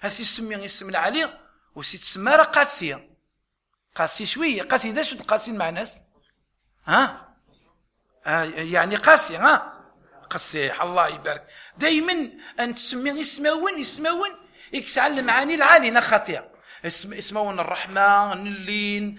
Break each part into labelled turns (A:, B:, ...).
A: هاسي يسمي اسم العلي وسي تسمى راه قاسيه، قاسي شويه، قاسي ذا شو قاسي مع ناس يعني قاسي قسيح الله يبارك. دائما ان تسمي اسماون يكسع المعاني العاليه خطيره. اسماون الرحمه، اللين،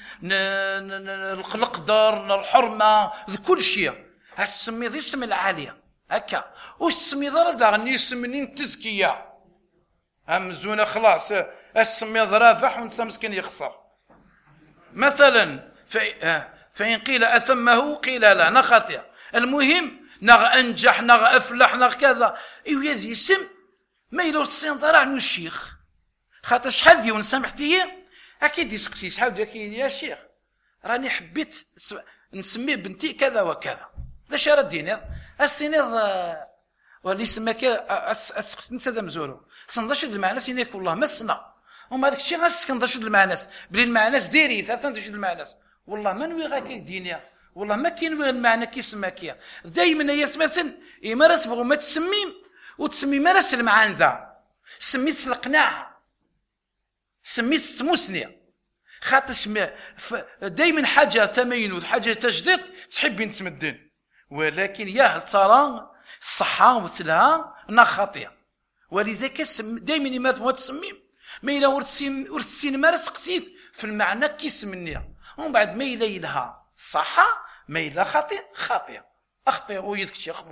A: القدر، الحرمه، كل شيء هسمي ذي اسم العاليه هكا. واش تسمي ضرب يسمني التزكيه همزونه خلاص اسمي رابح ونسى مسكين يخسر مثلا. فإن قيل أثمه قيل لا نخطئ. المهم أنجح أفلح كذا إيوه هذا اسم ما يلو السنظر عنه الشيخ خاطر شحال ديون سامحتي أكيد يسقسي شحال ديال يا شيخ راني حبيت نسمي بنتي كذا وكذا ذا شرا الدين السنيض واللي سماك أسقس نتا ذا مزورو صندش المعناس يناك والله مسنا وما هذاك الشيء غاسكندش المعناس بلي المعناس ديري ثلاثة المعناس والله ما نوي غاك الدنيا والله ما كاين وين المعنى كيسماك دائما هي مثلا إما تبغوا ما تسميم وتسمي ما راس المعنى ذا سميت القناعة سميت تموسني خاطرش دائما حاجة تمينوث حاجة تجديد تحبين تمدن ولكن يا هل ترى الصحة مثلها خاطئة ولذلك دائما ما تسميم ما إلا ورثسين ما رسقسيت في المعنى كيسمني ومن بعد ما إلا لها صحة ما إلا خاطئة أخطئ ويذكر شيخ